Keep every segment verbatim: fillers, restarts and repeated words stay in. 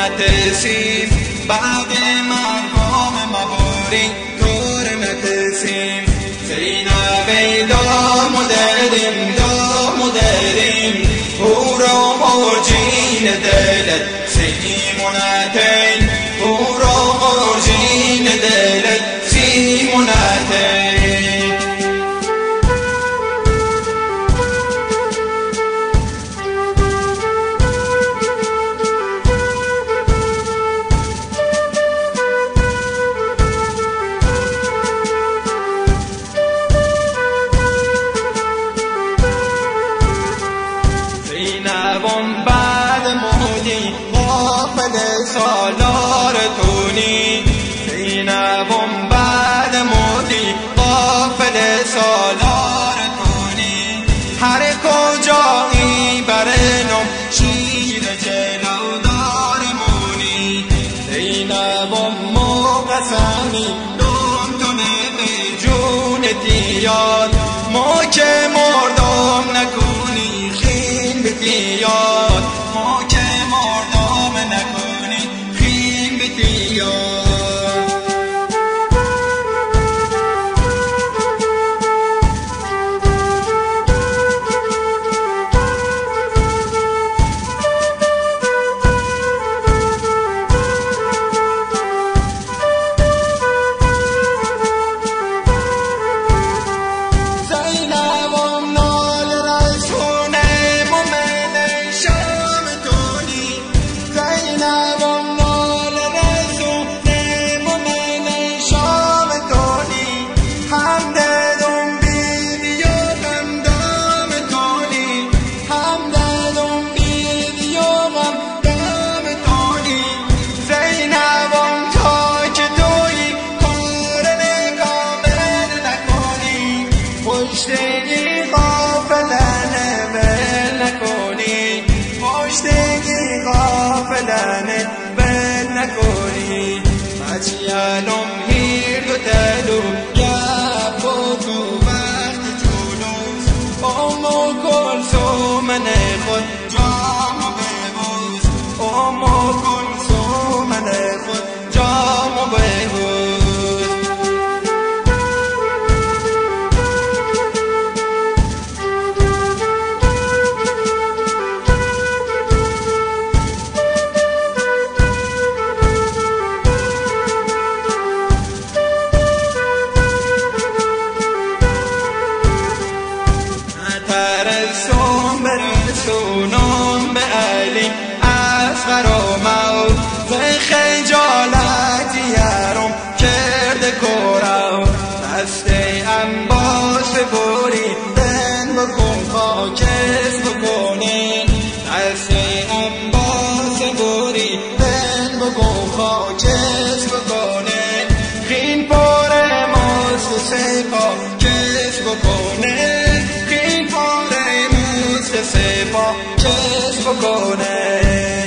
نترسیم، بعد مقام مباری کار نترسیم. زینب دام و دردیم دام و دردیم، او را مرجین دلت سیمونتین، او را مرجین دلت سیمونتین. زینبم بعد مودی غافل سالار تونی، زینبم بعد مودی غافل سالار تونی. هر کجایی برنم شیر جلودار مونی، زینبم مقسمی دوم تونه به جون دیاد، ما که مردم نکنی خین بیاد، ما که مردم نکنی خین بیاد. پشتگی غافلانه بل نکنی، پشتگی غافلانه بل نکنی. مچیالم هیر دو تلو گپ و تو وقت جلوس، امو کلثوم خود جامو ببوس، امو کلثوم خود جامو ببوس. برسون برسونم به علی اصغر و موت، به خجالت یارم کرده کورم. دست انباس بوری دن بکن خاکس بکنه، دست انباس بوری دن بکن خاکس بکنه. خین پاره ماست سپا کس بکنه، سپا کس بکنه.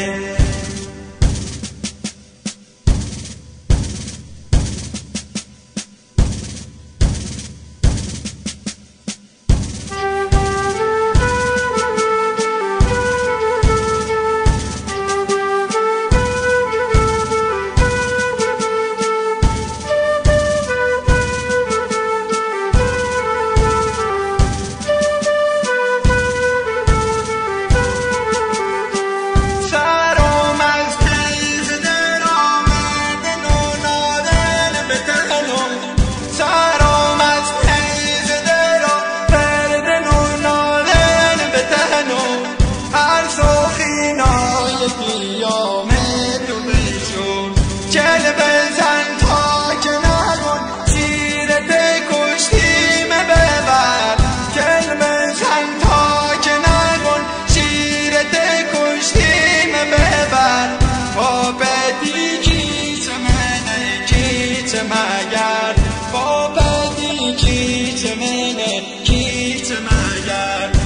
چل بزن تا که نگون سیرت کشتیم ببر، چل بزن تا که نگون سیرت کشتیم ببر. با بدی کیچ منه کیچ مگر، با بدی کیچ منه کیچ مگر.